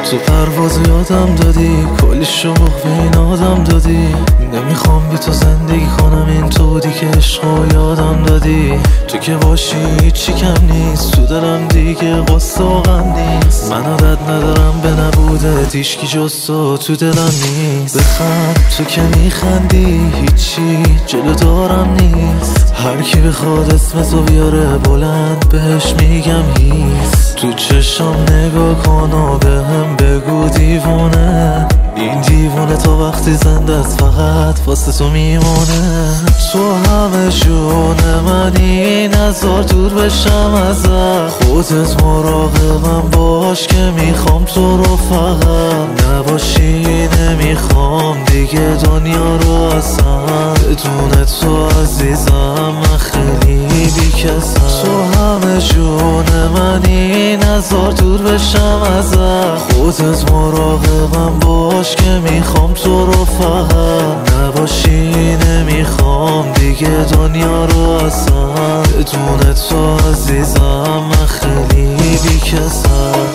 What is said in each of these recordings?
تو پرواز یادم دادی، کلی شوق به این آدم دادی. نمیخوام بی تو زندگی کنم اینطوری که عشقو یادم دادی. تو که باشی هیچی کم نیست، تو دلم دیگه قصه و غم نیست. من عادت ندارم به نبوده هیچکی جز تو دلم نیست. بخند تو که میخندی، هیچی جلو دارم نیست. هر کی بخواد اسم تو بیاره بلند بهش میگم هیس. تو چشم نگاه کن و بهم بگو دیوونه. این دیوونه تا وقتی زنده است فقط واسه تو میمونه. تو همه جون منی، نذار دور بشم ازت. خودت مراقبم باش که میخوام تو رو فقط. نباشی نمیخوام دیگه دنیا رو اصلا. بدون تو عزیزم من خیلی بیکسم. تو همه جون منی، نذار دور بشم ازت. خودت مراقبم باش که میخوام تو رو فقط. نباشی نمیخوام دیگه دنیا رو اصلا. بدون تو عزیزم من خیلی بیکسم.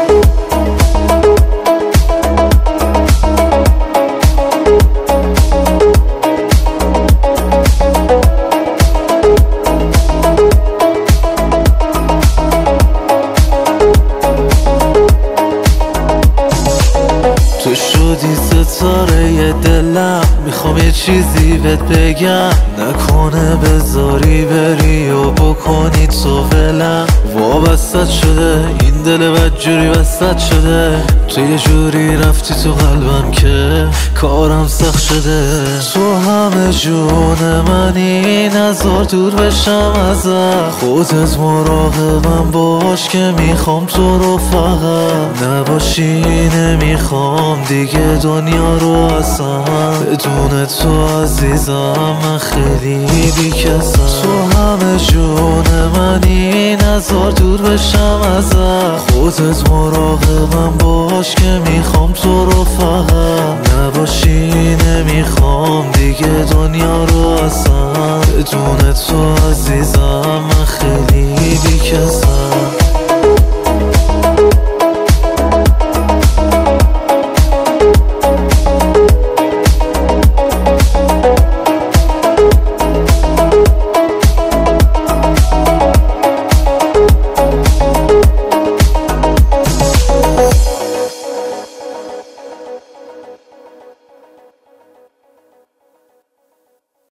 تو شدی ستاره دلم، میخوام یه چیزی بهت بگم. نکنه بذاری بری و بکنی تو ولم. وابستت شده این دل بدجوری وسط شده. تو یه جوری رفتی تو قلبم که کارم سخت شده. تو همه جون منی، نذار دور بشم ازت. خودت مراقبم باش که میخوام تو رو فقط. نباشی نمیخوام دیگه دنیا رو اصلا. بدون تو عزیزم من خیلی بیکسم. تو همه جون منی، نذار دور بشم ازت. خودت مراقبم باش که میخوام تو رو فقط. نباشی نمیخوام دیگه دنیا رو اصلا. بدون تو عزیزم